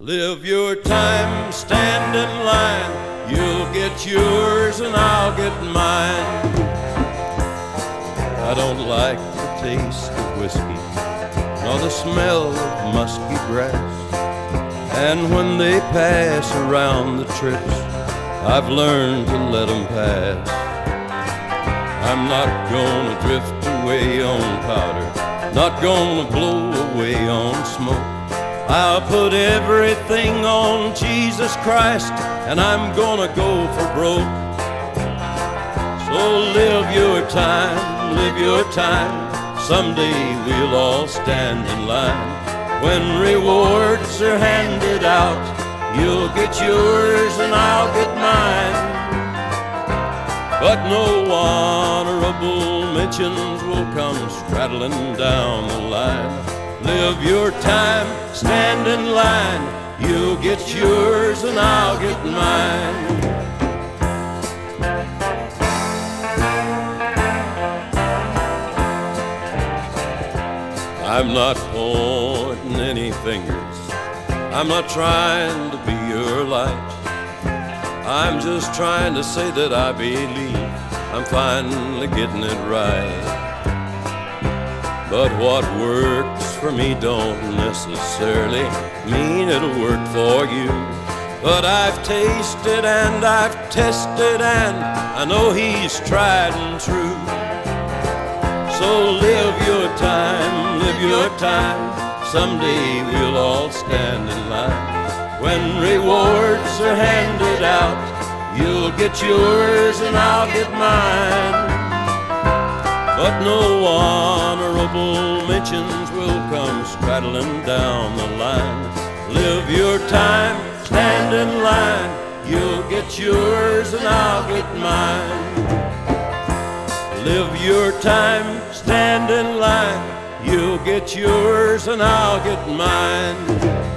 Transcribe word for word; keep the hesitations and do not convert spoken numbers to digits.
Live your time, stand in line. You'll get yours and I'll get mine. I don't like the taste of whiskey, nor the smell of musky grass. And when they pass around the trips, I've learned to let them pass. I'm not gonna drift away on powder, not gonna blow away on smoke. I'll put everything on Jesus Christ, and I'm gonna go for broke. So live your time, live your time. Someday we'll all stand in line. When rewards are handed out, you'll get yours and I'll get mine. But no honorable mentions will come straddling down the line. Live your time, stand in line. You'll get yours and I'll get mine. I'm not pointing any fingers, I'm not trying to be your light. I'm just trying to say that I believe I'm finally getting it right. But what works for me don't necessarily mean it'll work for you. But I've tasted and I've tested and I know he's tried and true. So live your time, live your time. Someday we'll all stand in line. When rewards are handed out, you'll get yours and I'll get mine. But no honorable mentions will come straddling down the line. Live your time, stand in line. You'll get yours and I'll get mine. Live your time, stand in line. You'll get yours and I'll get mine.